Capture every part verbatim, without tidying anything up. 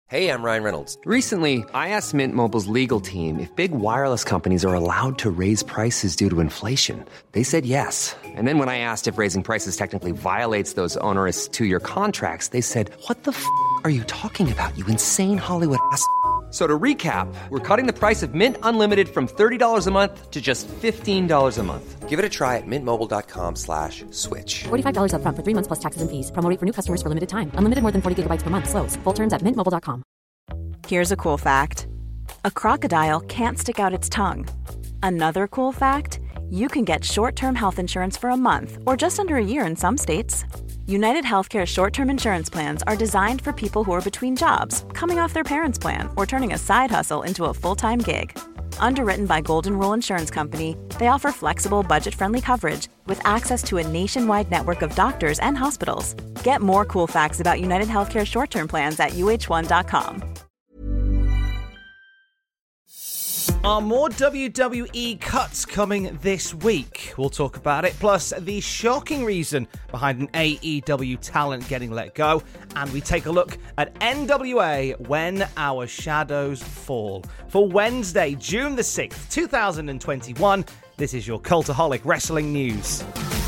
Hey, I'm Ryan Reynolds. Recently, I asked Mint Mobile's legal team if big wireless companies are allowed to raise prices due to inflation. They said yes. And then when I asked if raising prices technically violates those onerous two-year contracts, they said, what the f*** are you talking about, you insane Hollywood ass f- So to recap, we're cutting the price of Mint Unlimited from thirty dollars a month to just fifteen dollars a month. Give it a try at mintmobile.com slash switch. forty-five dollars up front for three months plus taxes and fees. Promo rate for new customers for limited time. Unlimited more than forty gigabytes per month. Slows full terms at mint mobile dot com. Here's a cool fact. A crocodile can't stick out its tongue. Another cool fact, you can get short-term health insurance for a month or just under a year in some states. United Healthcare short-term insurance plans are designed for people who are between jobs, coming off their parents' plan, or turning a side hustle into a full-time gig. Underwritten by Golden Rule Insurance Company, they offer flexible, budget-friendly coverage with access to a nationwide network of doctors and hospitals. Get more cool facts about United Healthcare short-term plans at U H one dot com. Are more W W E cuts coming this week? We'll talk about it, plus the shocking reason behind an A E W talent getting let go, and we take a look at N W A When Our Shadows Fall. For Wednesday, June the sixth, twenty twenty-one, this is your Cultaholic Wrestling News.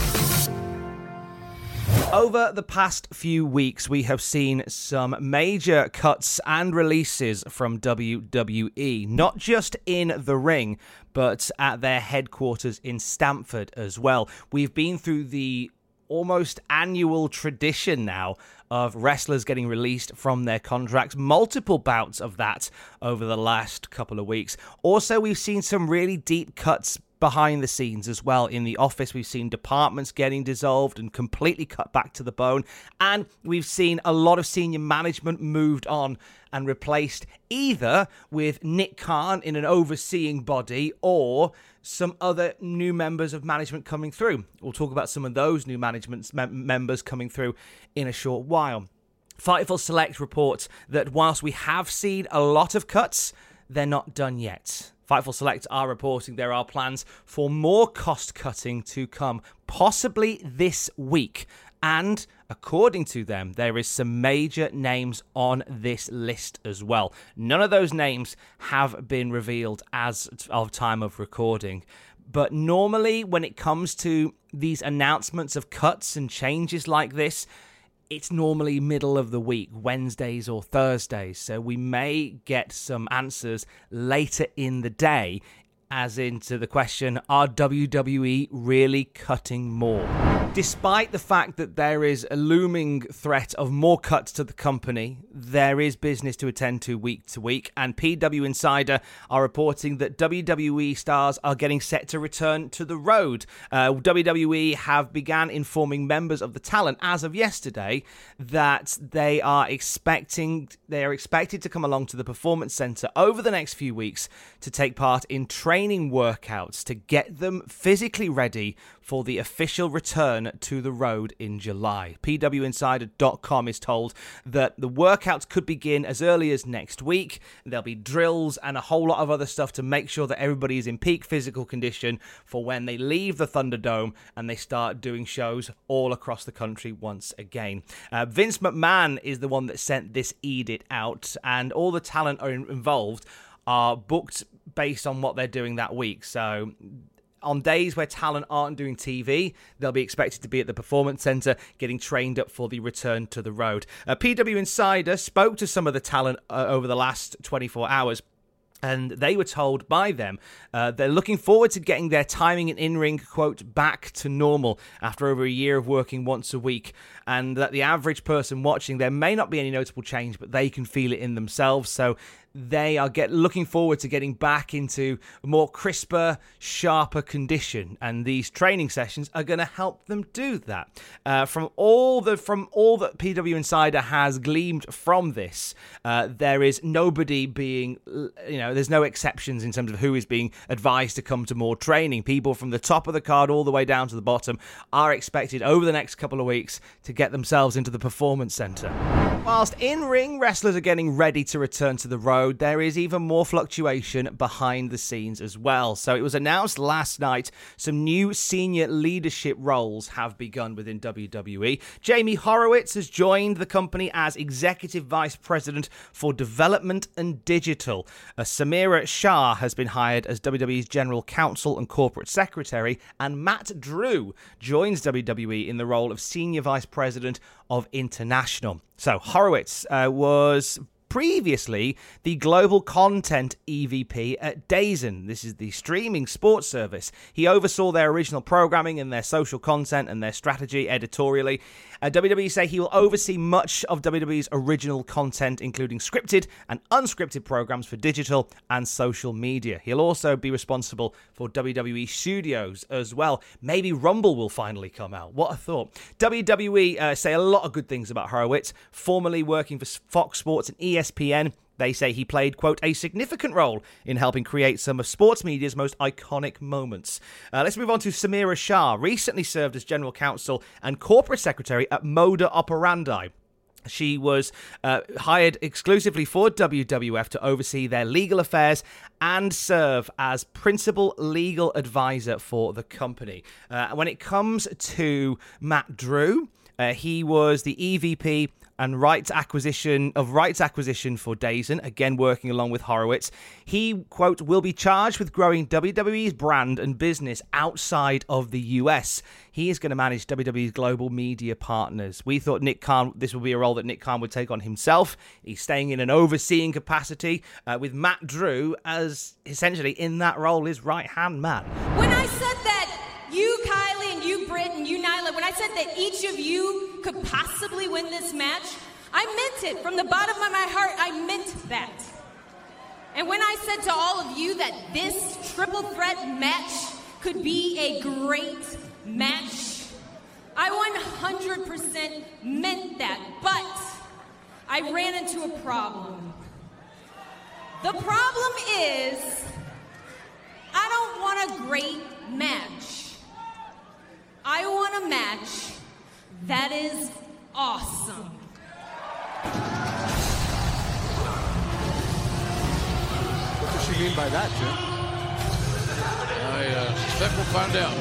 Over the past few weeks, we have seen some major cuts and releases from W W E, not just in the ring, but at their headquarters in Stamford as well. We've been through the almost annual tradition now of wrestlers getting released from their contracts, multiple bouts of that over the last couple of weeks. Also, we've seen some really deep cuts behind the scenes as well. In the office, we've seen departments getting dissolved and completely cut back to the bone, and we've seen a lot of senior management moved on and replaced either with Nick Khan in an overseeing body or some other new members of management coming through. We'll talk about some of those new management mem- members coming through in a short while. Fightful Select reports that whilst we have seen a lot of cuts, they're not done yet. Fightful Select are reporting there are plans for more cost-cutting to come, possibly this week. And according to them, there is some major names on this list as well. None of those names have been revealed as of time of recording. But normally, when it comes to these announcements of cuts and changes like this, it's normally middle of the week, Wednesdays or Thursdays, so we may get some answers later in the day, as into the question, are W W E really cutting more? Despite the fact that there is a looming threat of more cuts to the company, there is business to attend to week to week, and P W Insider are reporting that W W E stars are getting set to return to the road. Uh, W W E have began informing members of the talent as of yesterday that they are expecting they are expected to come along to the Performance Center over the next few weeks to take part in training workouts to get them physically ready for the official return to the road in July. P W Insider dot com is told that the workouts could begin as early as next week. There'll be drills and a whole lot of other stuff to make sure that everybody is in peak physical condition for when they leave the Thunderdome and they start doing shows all across the country once again. Uh, Vince McMahon is the one that sent this edict out, and all the talent are in- involved are booked based on what they're doing that week. So on days where talent aren't doing T V, they'll be expected to be at the Performance Center getting trained up for the return to the road. Uh, P W Insider spoke to some of the talent uh, over the last twenty-four hours, and they were told by them uh, they're looking forward to getting their timing and in-ring, quote, back to normal after over a year of working once a week, and that the average person watching, there may not be any notable change, but they can feel it in themselves. So they are get looking forward to getting back into a more crisper, sharper condition, and these training sessions are going to help them do that. Uh, from all the from all that P W Insider has gleaned from this, uh, there is nobody being, you know, there's no exceptions in terms of who is being advised to come to more training. People from the top of the card all the way down to the bottom are expected over the next couple of weeks to get themselves into the Performance Center. Whilst in-ring wrestlers are getting ready to return to the road, road, there is even more fluctuation behind the scenes as well. So it was announced last night some new senior leadership roles have begun within W W E. Jamie Horowitz has joined the company as Executive Vice President for Development and Digital. Uh, Samira Shah has been hired as W W E's General Counsel and Corporate Secretary, and Matt Drew joins W W E in the role of Senior Vice President of International. So Horowitz uh, was previously the Global Content E V P at DAZN. This is the streaming sports service. He oversaw their original programming and their social content and their strategy editorially. Uh, W W E say he will oversee much of W W E's original content, including scripted and unscripted programs for digital and social media. He'll also be responsible for W W E Studios as well. Maybe Rumble will finally come out. What a thought. W W E uh, say a lot of good things about Horowitz, formerly working for Fox Sports and E S P N. They say he played, quote, a significant role in helping create some of sports media's most iconic moments. Uh, let's move on to Samira Shah, recently served as General Counsel and Corporate Secretary at Moda Operandi. She was uh, hired exclusively for W W F to oversee their legal affairs and serve as principal legal advisor for the company. Uh, when it comes to Matt Drew, uh, he was the E V P and rights acquisition of rights acquisition for DAZN, again working along with Horowitz. He, quote, will be charged with growing W W E's brand and business outside of the U S. He is going to manage W W E's global media partners. We thought Nick Khan, this would be a role that Nick Khan would take on himself. He's staying in an overseeing capacity uh, with Matt Drew as essentially in that role his right-hand man. When I said that you, Kylie, and you, Britt, and you, Nyla, when I said that each of you could possibly win this match, I meant it. From the bottom of my heart, I meant that. And when I said to all of you that this triple threat match could be a great match, I one hundred percent meant that. But I ran into a problem. The problem is I don't want a great match. I want a match that is awesome. What does she mean by that, Jim? I uh, suspect we'll find out.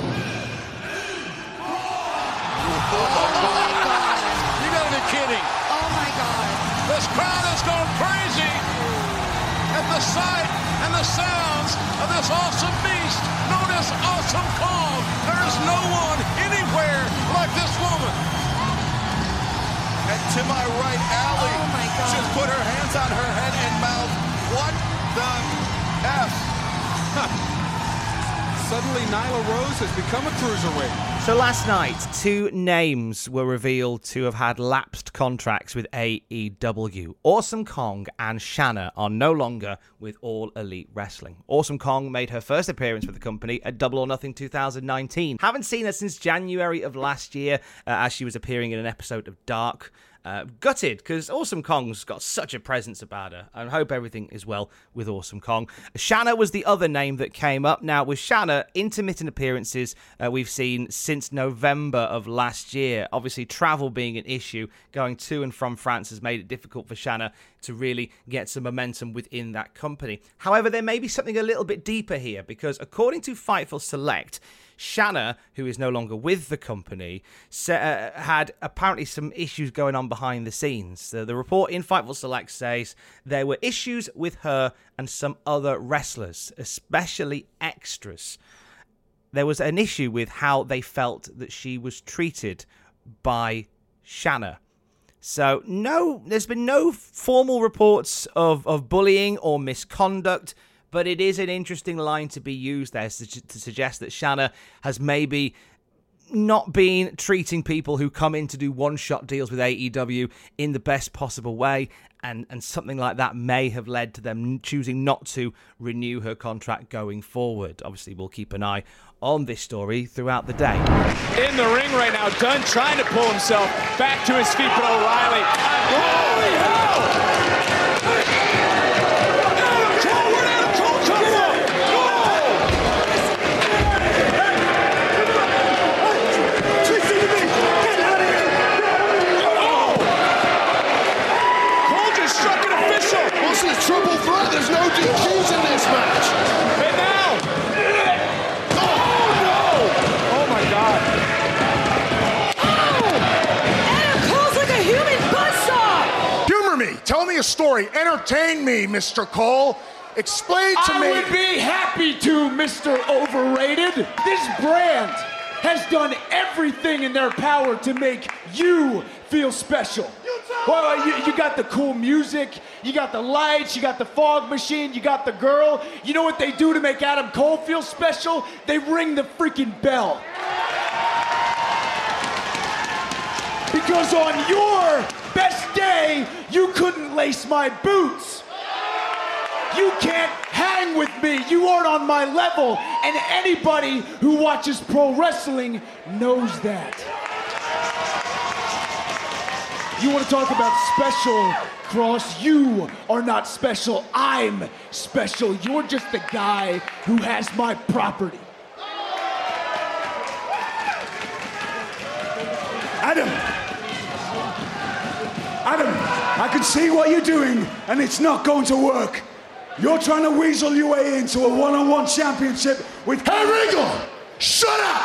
Oh, my God. You gotta be kidding. Oh, my God. This crowd is going crazy at the sight and the sounds of this awesome beast known as Awesome Kong. There is no one anywhere like this woman. And to my right, Allie Oh, my God. just put her hands on her head and mouth. What the F? Suddenly, Nyla Rose has become a cruiserweight. So last night, two names were revealed to have had lapsed contracts with A E W. Awesome Kong and Shanna are no longer with All Elite Wrestling. Awesome Kong made her first appearance with the company at Double or Nothing two thousand nineteen. Haven't seen her since January of last year, uh, as she was appearing in an episode of Dark. Uh, gutted, because Awesome Kong's got such a presence about her. I hope everything is well with Awesome Kong. Shanna was the other name that came up. Now, with Shanna, intermittent appearances uh, we've seen since November of last year. Obviously, travel being an issue, going to and from France has made it difficult for Shanna to really get some momentum within that company. However, there may be something a little bit deeper here, because according to Fightful Select, Shanna, who is no longer with the company, uh, had apparently some issues going on behind the scenes. So the report in Fightful Select says there were issues with her and some other wrestlers, especially extras. There was an issue with how they felt that she was treated by Shanna. So no, there's been no formal reports of, of bullying or misconduct, but it is an interesting line to be used there to suggest that Shanna has maybe not been treating people who come in to do one-shot deals with A E W in the best possible way, and, and something like that may have led to them choosing not to renew her contract going forward. Obviously, we'll keep an eye on this story throughout the day. In the ring right now, Dunn trying to pull himself back to his feet, but O'Reilly. Oh, Cole just struck an official. This is true story. Entertain me, Mister Cole. Explain to I me. I would be happy to, Mister Overrated. This brand has done everything in their power to make you feel special. Well, you, you got the cool music, you got the lights, you got the fog machine, you got the girl. You know what they do to make Adam Cole feel special? They ring the freaking bell. Because on your best day, you couldn't lace my boots. You can't hang with me. You aren't on my level. And anybody who watches pro wrestling knows that. You want to talk about special, Cross? You are not special. I'm special. You're just the guy who has my property. Adam! Adam, I can see what you're doing, and it's not going to work. You're trying to weasel your way into a one-on-one championship with... Hey, Regal! Shut up!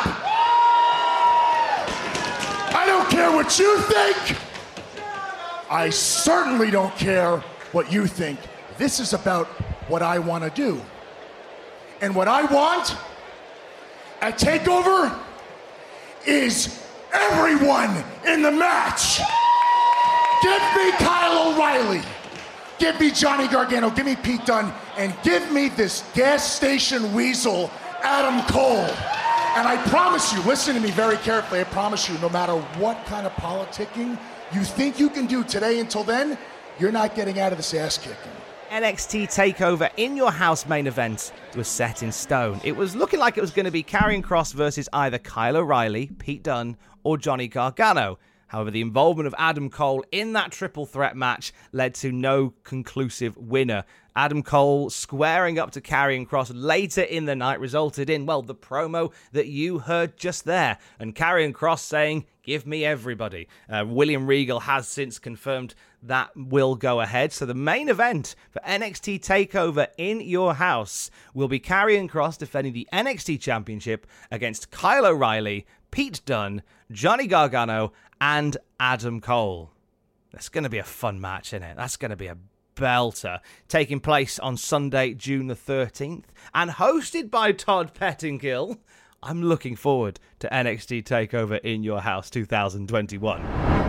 I don't care what you think. I certainly don't care what you think. This is about what I want to do. And what I want at TakeOver is everyone in the match. Give me Kyle O'Reilly. Give me Johnny Gargano. Give me Pete Dunne. And give me this gas station weasel, Adam Cole. And I promise you, listen to me very carefully, I promise you, no matter what kind of politicking you think you can do today until then, you're not getting out of this ass kicking. N X T TakeOver in your house main event was set in stone. It was looking like it was going to be Karrion Kross versus either Kyle O'Reilly, Pete Dunne, or Johnny Gargano. However, the involvement of Adam Cole in that triple threat match led to no conclusive winner. Adam Cole squaring up to Karrion Kross later in the night resulted in, well, the promo that you heard just there. And Karrion Kross saying, give me everybody. Uh, William Regal has since confirmed that will go ahead. So the main event for N X T TakeOver in your house will be Karrion Kross defending the N X T Championship against Kyle O'Reilly, Pete Dunne, Johnny Gargano, and Adam Cole. That's going to be a fun match, isn't it? That's going to be a belter. Taking place on Sunday, June the thirteenth, and hosted by Todd Pettingill. I'm looking forward to N X T TakeOver in your house twenty twenty-one.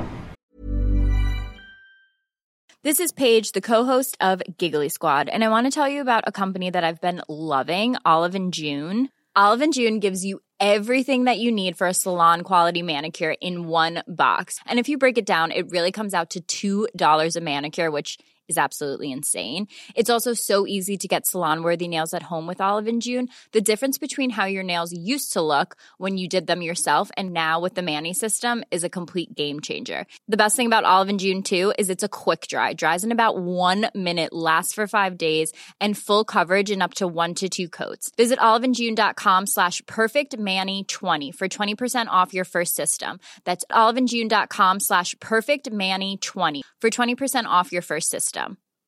This is Paige, the co-host of Giggly Squad, and I want to tell you about a company that I've been loving, Olive and June. Olive and June gives you everything that you need for a salon-quality manicure in one box. And if you break it down, it really comes out to two dollars a manicure, which is absolutely insane. It's also so easy to get salon-worthy nails at home with Olive and June. The difference between how your nails used to look when you did them yourself and now with the Mani system is a complete game changer. The best thing about Olive and June, too, is it's a quick dry. Dries in about one minute, lasts for five days, and full coverage in up to one to two coats. Visit oliveandjune.com slash perfectmani20 for twenty percent off your first system. That's oliveandjune.com slash perfectmani20 for twenty percent off your first system.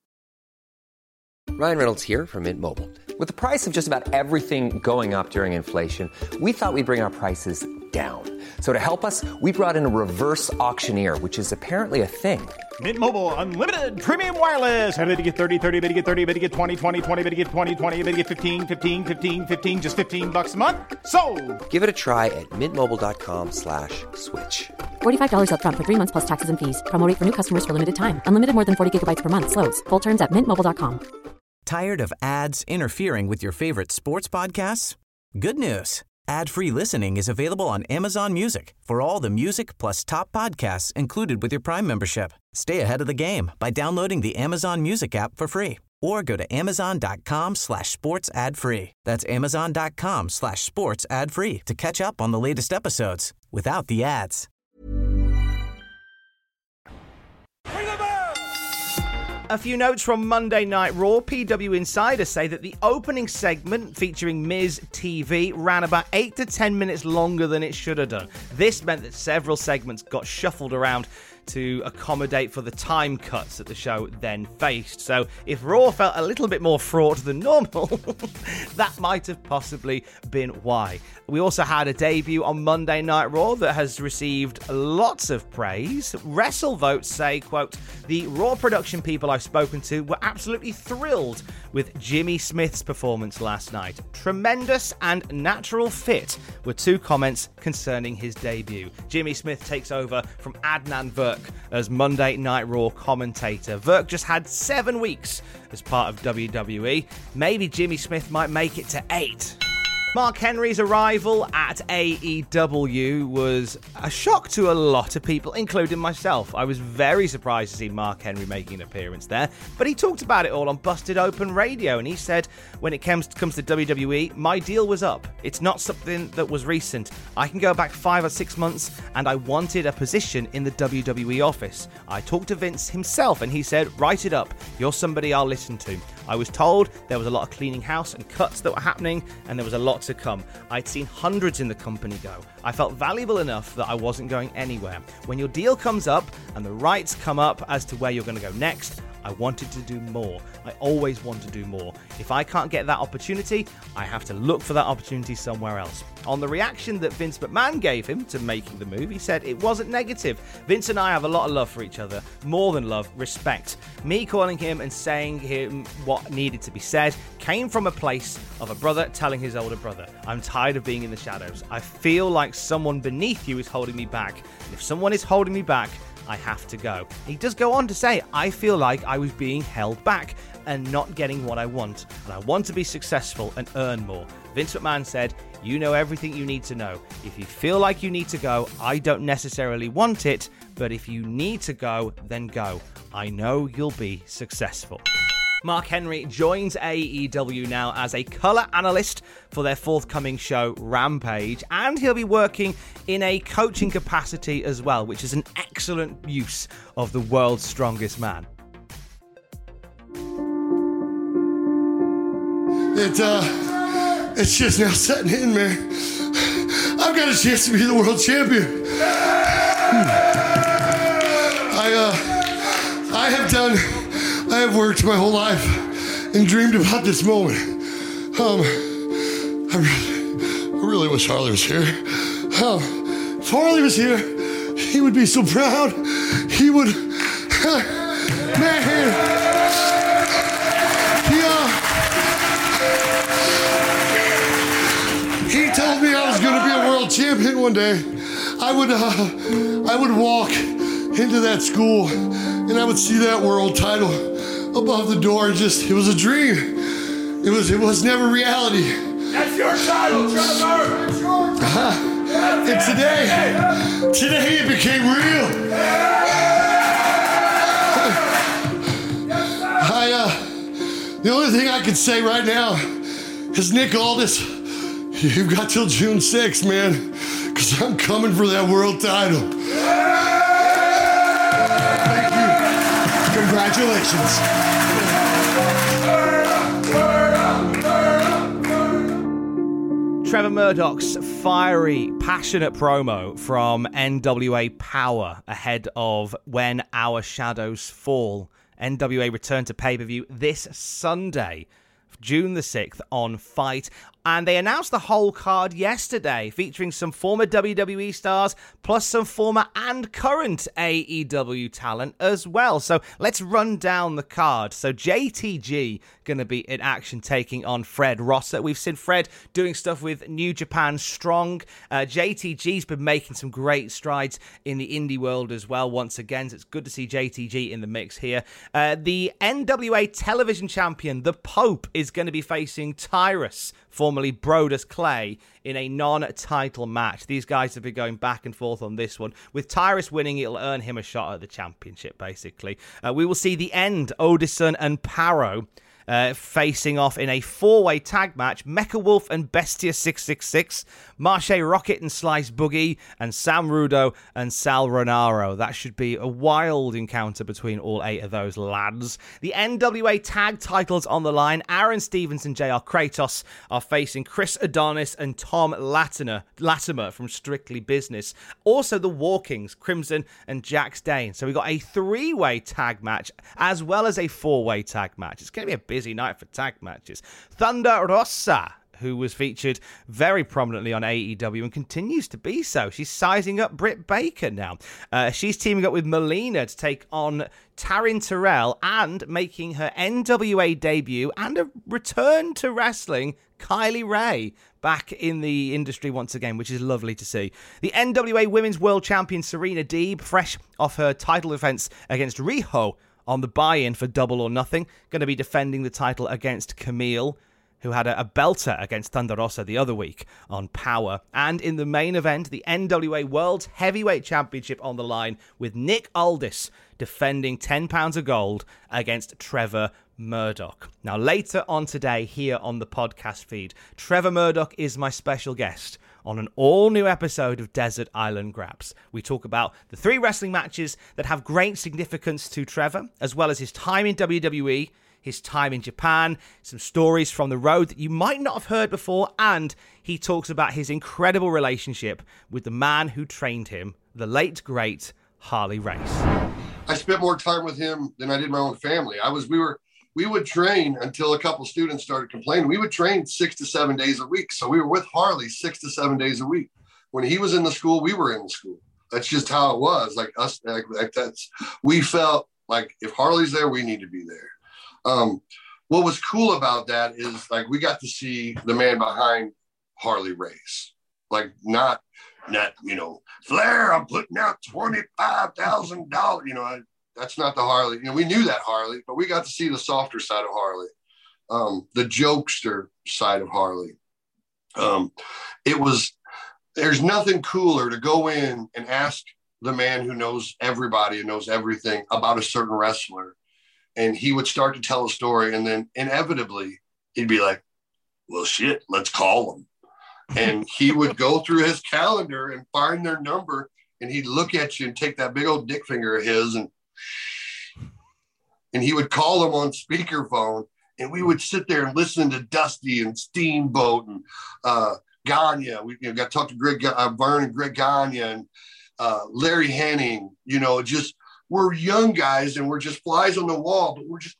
Ryan Reynolds here from Mint Mobile. With the price of just about everything going up during inflation, we thought we'd bring our prices down. So to help us, we brought in a reverse auctioneer, which is apparently a thing. Mint Mobile Unlimited Premium Wireless. How to get thirty, thirty, how to get thirty, how to get twenty, twenty, twenty, how to get twenty, twenty, how to get fifteen, fifteen, fifteen, fifteen, just fifteen bucks a month? Sold! Give it a try at mintmobile.com slash switch. forty-five dollars up front for three months plus taxes and fees. Promo rate for new customers for limited time. Unlimited more than forty gigabytes per month. Slows full terms at mint mobile dot com. Tired of ads interfering with your favorite sports podcasts? Good news. Ad-free listening is available on Amazon Music for all the music plus top podcasts included with your Prime membership. Stay ahead of the game by downloading the Amazon Music app for free or go to amazon.com slash sports ad free. That's amazon.com slash sports ad free to catch up on the latest episodes without the ads. A few notes from Monday Night Raw. P W Insider say that the opening segment featuring Miz T V ran about eight to ten minutes longer than it should have done. This meant that several segments got shuffled around to accommodate for the time cuts that the show then faced. So if Raw felt a little bit more fraught than normal, that might have possibly been why. We also had a debut on Monday Night Raw that has received lots of praise. WrestleVotes say, quote, the Raw production people I've spoken to were absolutely thrilled with Jimmy Smith's performance last night. Tremendous and natural fit were two comments concerning his debut. Jimmy Smith takes over from Adnan Virk as Monday Night Raw commentator. Virk just had seven weeks as part of W W E. Maybe Jimmy Smith might make it to eight. Mark Henry's arrival at A E W was a shock to a lot of people, including myself. I was very surprised to see Mark Henry making an appearance there, but he talked about it all on Busted Open Radio, and he said, when it comes to, comes to W W E, my deal was up. It's not something that was recent. I can go back five or six months, and I wanted a position in the W W E office. I talked to Vince himself, and he said, write it up. You're somebody I'll listen to. I was told there was a lot of cleaning house and cuts that were happening, and there was a lot to come. I'd seen hundreds in the company go. I felt valuable enough that I wasn't going anywhere. When your deal comes up and the rights come up as to where you're going to go next, I wanted to do more. I always want to do more. If I can't get that opportunity, I have to look for that opportunity somewhere else. On the reaction that Vince McMahon gave him to making the move, he said it wasn't negative. Vince and I have a lot of love for each other. More than love, respect. Me calling him and saying him what needed to be said came from a place of a brother telling his older brother, I'm tired of being in the shadows. I feel like someone beneath you is holding me back. And if someone is holding me back, I have to go. He does go on to say, I feel like I was being held back and not getting what I want, and I want to be successful and earn more. Vince McMahon said, you know everything you need to know. If you feel like you need to go, I don't necessarily want it, but if you need to go, then go. I know you'll be successful. Mark Henry joins A E W now as a colour analyst for their forthcoming show, Rampage, and he'll be working in a coaching capacity as well, which is an excellent use of the world's strongest man. It, uh, it's just now setting in, man. I've got a chance to be the world champion. I, uh, I have done... I have worked my whole life and dreamed about this moment. Um, I really, I really wish Harley was here. Um, if Harley was here, he would be so proud. He would, man, he, uh, he told me I was going to be a world champion one day. I would, uh, I would walk into that school and I would see that world title above the door, and just, it was a dream. It was, it was never reality. That's your title, Trevor! That's your title! Uh, and today, today it became real. I, uh, the only thing I can say right now is, Nick Aldis, you've got till June sixth, man, because I'm coming for that world title. Thank you. Congratulations. Trevor Murdoch's fiery, passionate promo from N W A Power ahead of When Our Shadows Fall. N W A return to pay-per-view this Sunday, June the sixth on Fight. And they announced the whole card yesterday, featuring some former W W E stars, plus some former and current A E W talent as well. So let's run down the card. So J T G going to be in action taking on Fred Rosser. We've seen Fred doing stuff with New Japan Strong. Uh, J T G's been making some great strides in the indie world as well once again. So it's good to see J T G in the mix here. Uh, the N W A television champion, the Pope, is going to be facing Tyrus, formerly Brodus Clay, in a non-title match. These guys have been going back and forth on this one. With Tyrus winning, it'll earn him a shot at the championship, basically. Uh, we will see the End, Odison and Paro, uh, facing off in a four-way tag match. Mecha Wolf and Bestia six six six, Marche Rocket and Slice Boogie, and Sam Rudo and Sal Renaro. That should be a wild encounter between all eight of those lads. The N W A tag titles on the line. Aaron Stevens and J R Kratos are facing Chris Adonis and Tom Latimer, Latimer from Strictly Business. Also the Walkings, Crimson and Jax Dane. So we got a three-way tag match as well as a four-way tag match. It's going to be a busy night for tag matches. Thunder Rosa, who was featured very prominently on A E W and continues to be so. She's sizing up Britt Baker now. Uh, she's teaming up with Melina to take on Taryn Terrell and making her N W A debut and a return to wrestling, Kylie Ray, back in the industry once again, which is lovely to see. The N W A Women's World Champion Serena Deeb, fresh off her title defense against Riho on the buy-in for Double or Nothing, going to be defending the title against Camille, who had a, a belter against Thunder Rosa the other week on Power. And in the main event, the N W A World Heavyweight Championship on the line with Nick Aldis defending ten pounds of gold against Trevor Murdoch. Now, later on today here on the podcast feed, Trevor Murdoch is my special guest on an all-new episode of Desert Island Graps. We talk about the three wrestling matches that have great significance to Trevor, as well as his time in W W E, his time in Japan, some stories from the road that you might not have heard before, and he talks about his incredible relationship with the man who trained him, the late, great Harley Race. I spent more time with him than I did my own family. I was, we were, we would train until a couple students started complaining. We would train six to seven days a week. So we were with Harley six to seven days a week. When he was in the school, we were in the school. That's just how it was. Like us, like, like that's, we felt like if Harley's there, we need to be there. Um, what was cool about that is like, we got to see the man behind Harley Race, like not, not, you know, Flair, I'm putting out twenty-five thousand dollars, you know, I, that's not the Harley. You know, we knew that Harley, but we got to see the softer side of Harley, um, the jokester side of Harley. Um, it was, there's nothing cooler to go in and ask the man who knows everybody and knows everything about a certain wrestler. And he would start to tell a story. And then inevitably he'd be like, well, shit, let's call him. And he would go through his calendar and find their number. And he'd look at you and take that big old dick finger of his and and he would call them on speakerphone, and we would sit there and listen to Dusty and Steamboat and uh, Gagne. We you know, got to talk to Greg uh, Byrne and Greg Gagne and uh, Larry Henning. You know, just we're young guys and we're just flies on the wall, but we're just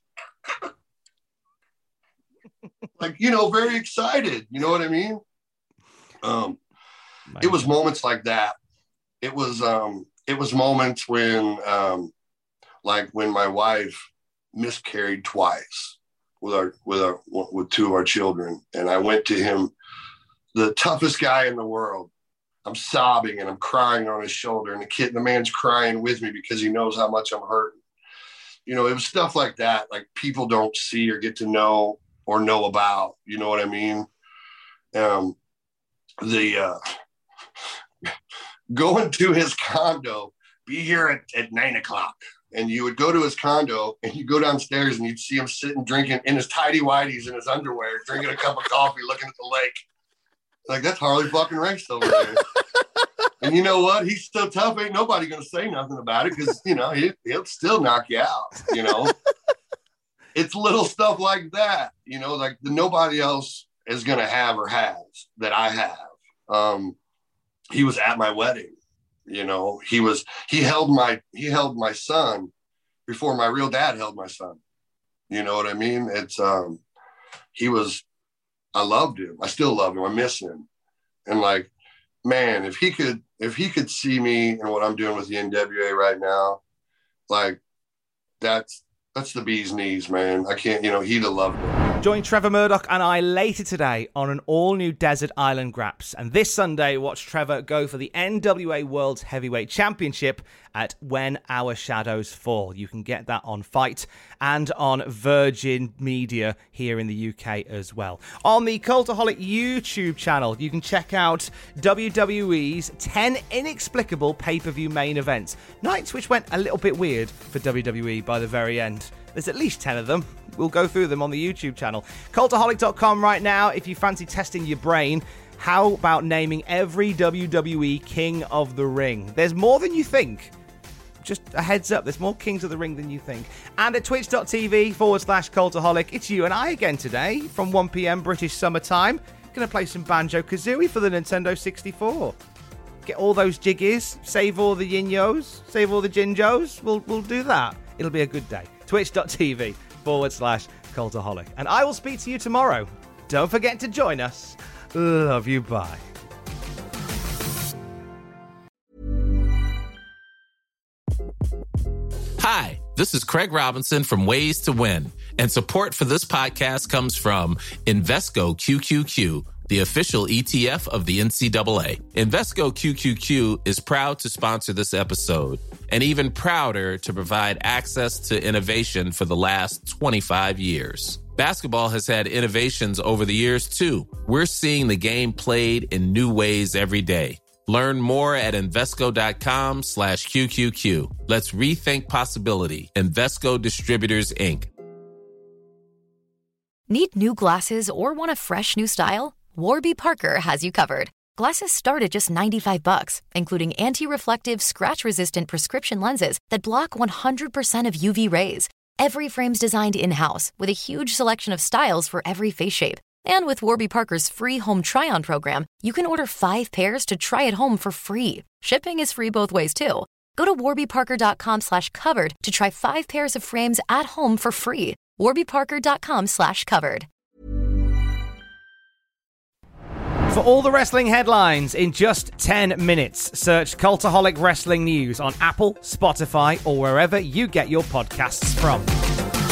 like, you know, very excited. You know what I mean? Um, it was moments like that. It was um, it was moments when um, like when my wife miscarried twice with our with our with two of our children, and I went to him, the toughest guy in the world. I'm sobbing and I'm crying on his shoulder, and the kid, the man's crying with me because he knows how much I'm hurting. You know, it was stuff like that, like people don't see or get to know or know about. You know what I mean? Um, the uh, going to his condo, be here at, at nine o'clock. And you would go to his condo and you go downstairs and you'd see him sitting, drinking in his tidy whities in his underwear, drinking a cup of coffee, looking at the lake. Like, that's Harley fucking Race over there. And you know what? He's so tough. Ain't nobody going to say nothing about it because, you know, he, he'll still knock you out, you know. It's little stuff like that, you know, like the nobody else is going to have or has that I have. Um, he was at my wedding. You know, he was, he held my, he held my son before my real dad held my son. You know what I mean? It's, um, he was, I loved him. I still love him. I miss him. And like, man, if he could, if he could see me and what I'm doing with the N W A right now, like that's, that's the bee's knees, man. I can't, you know, he'd have loved me. Join Trevor Murdoch and I later today on an all-new Desert Island Graps. And this Sunday, watch Trevor go for the N W A World Heavyweight Championship at When Our Shadows Fall. You can get that on Fight and on Virgin Media here in the U K as well. On the Cultaholic YouTube channel, you can check out W W E's ten inexplicable pay-per-view main events. Nights which went a little bit weird for W W E by the very end. There's at least ten of them. We'll go through them on the YouTube channel. Cultaholic dot com right now if you fancy testing your brain. How about naming every W W E King of the Ring? There's more than you think. Just a heads up, there's more Kings of the Ring than you think. And at twitch.tv forward slash Cultaholic, it's you and I again today from one p.m. British summertime. Gonna play some Banjo-Kazooie for the Nintendo sixty-four. Get all those jiggies, save all the yin-yos, save all the jinjos. We'll, we'll do that. It'll be a good day. twitch.tv forward slash Cultaholic. And I will speak to you tomorrow. Don't forget to join us. Love you, bye. Hi, this is Craig Robinson from Ways to Win, and support for this podcast comes from Invesco Q Q Q, the official E T F of the N C double A. Invesco Q Q Q is proud to sponsor this episode, and even prouder to provide access to innovation for the last twenty-five years. Basketball has had innovations over the years, too. We're seeing the game played in new ways every day. Learn more at Invesco.com slash QQQ. Let's rethink possibility. Invesco Distributors, Incorporated. Need new glasses or want a fresh new style? Warby Parker has you covered. Glasses start at just ninety-five bucks, including anti-reflective, scratch-resistant prescription lenses that block one hundred percent of U V rays. Every frame's designed in-house with a huge selection of styles for every face shape. And with Warby Parker's free home try-on program, you can order five pairs to try at home for free. Shipping is free both ways, too. Go to warbyparker.com slash covered to try five pairs of frames at home for free. warbyparker.com slash covered. For all the wrestling headlines in just ten minutes, search Cultaholic Wrestling News on Apple, Spotify, or wherever you get your podcasts from.